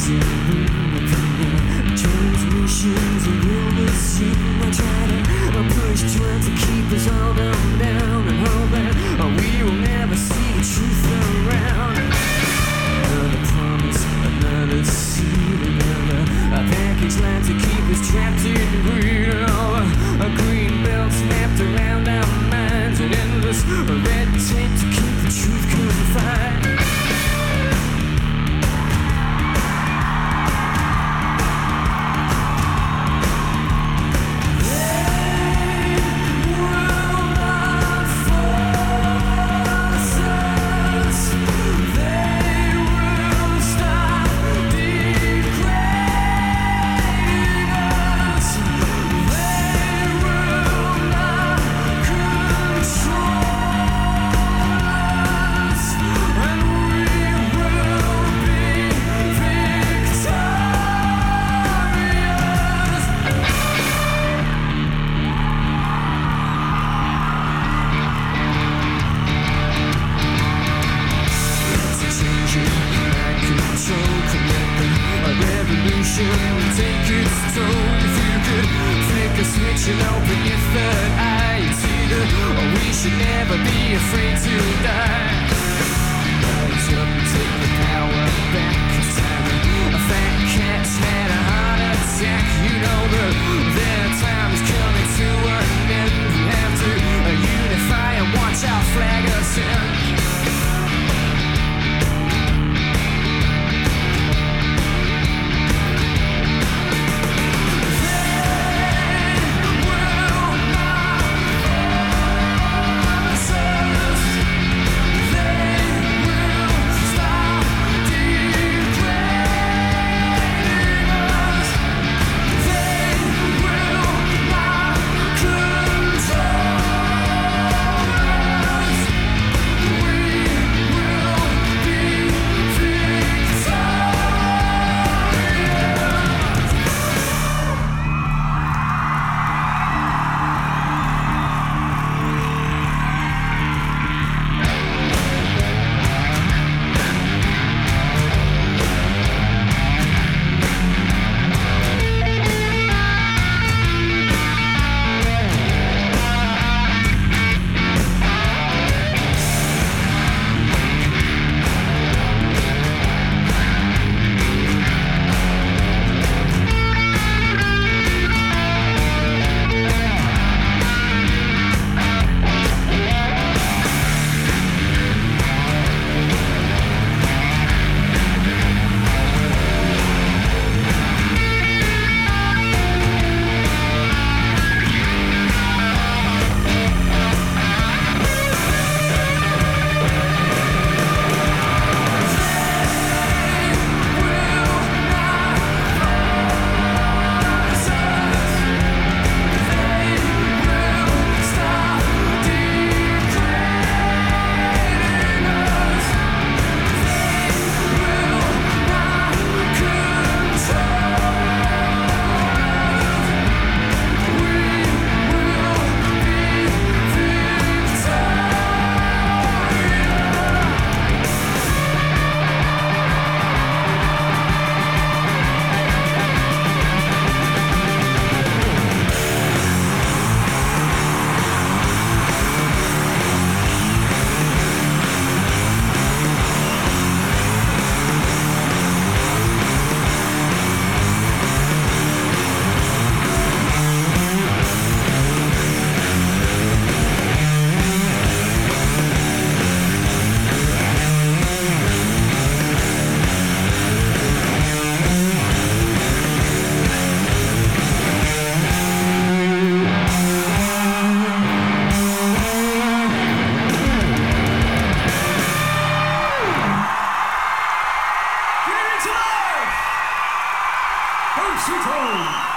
Transmissions will resume. I try to push, trying to keep us all down and hope that we will never see the truth around. Another promise, another seed, another package line to keep us trapped in greed. A green belt snapped around our minds, an endless red tape to keep the truth confined. Take its toll. If you could flick a switch and open your third eye, you'd see that we should never be afraid to die. Rise up and take the power back. It's time a fat cat's had a heart attack. You know that their time is coming to an end. We have to unify and watch our flag ascend. Sweet home!